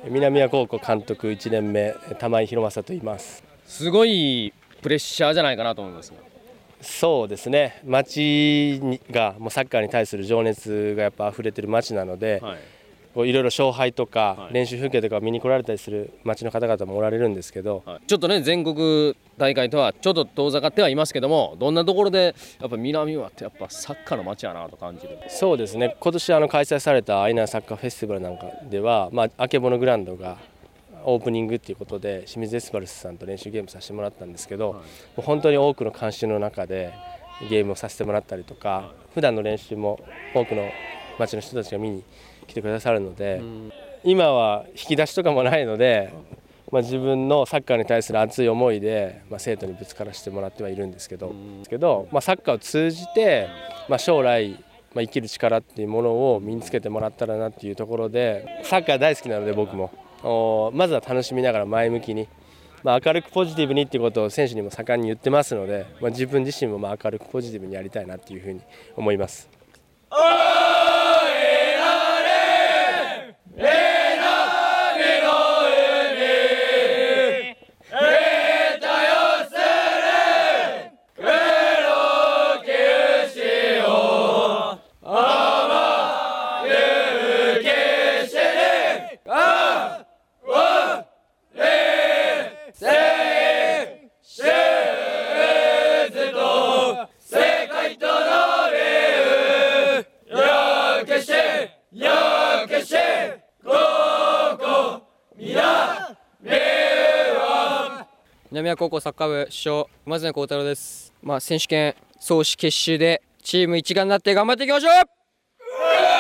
南谷高校監督1年目玉井宏正と言います。 すごいプレッシャーじゃないかなと思いますが。 そうですね、町がもうサッカーに対する情熱がやっぱ溢れてる町なので、いろいろ勝敗とか練習風景とか見に来られたりする町の方々もおられるんですけど、 ちょっとね全国大会とはちょっと遠ざかってはいますけども、どんなところでやっぱ南はってやっぱサッカーの街やなと感じる。 そうですね、今年開催されたアイナーサッカーフェスティバルなんかでは、あけぼのグラウンドがオープニングっていうことで清水エスパルスさんと練習ゲームさせてもらったんですけど、もう本当に多くの観衆の中でゲームをさせてもらったりとか、普段の練習も多くの町の人たちが見に来てくださるので、今は引き出しとかもないので、自分のサッカーに対する熱い思いで、生徒にぶつからせてもらってはいるんですけど、サッカーを通じて、将来生きる力っていうものを身につけてもらったらなっていうところで、サッカー大好きなので僕もまずは楽しみながら前向きに、明るくポジティブにっていうことを選手にも盛んに言ってますので、自分自身も明るくポジティブにやりたいなっていうふうに思います。 南谷高校サッカー部主将馬爪幸太郎です。選手権総指決勝でチーム一丸になって頑張っていきましょう。